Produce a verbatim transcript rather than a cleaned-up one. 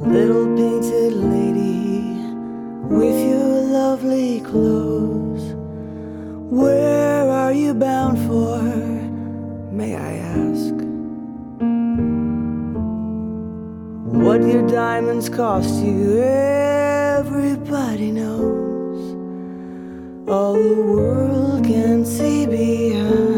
Little painted lady with your lovely clothes, where are you bound for, may I ask? What your diamonds cost you, everybody knows. All the world can see behind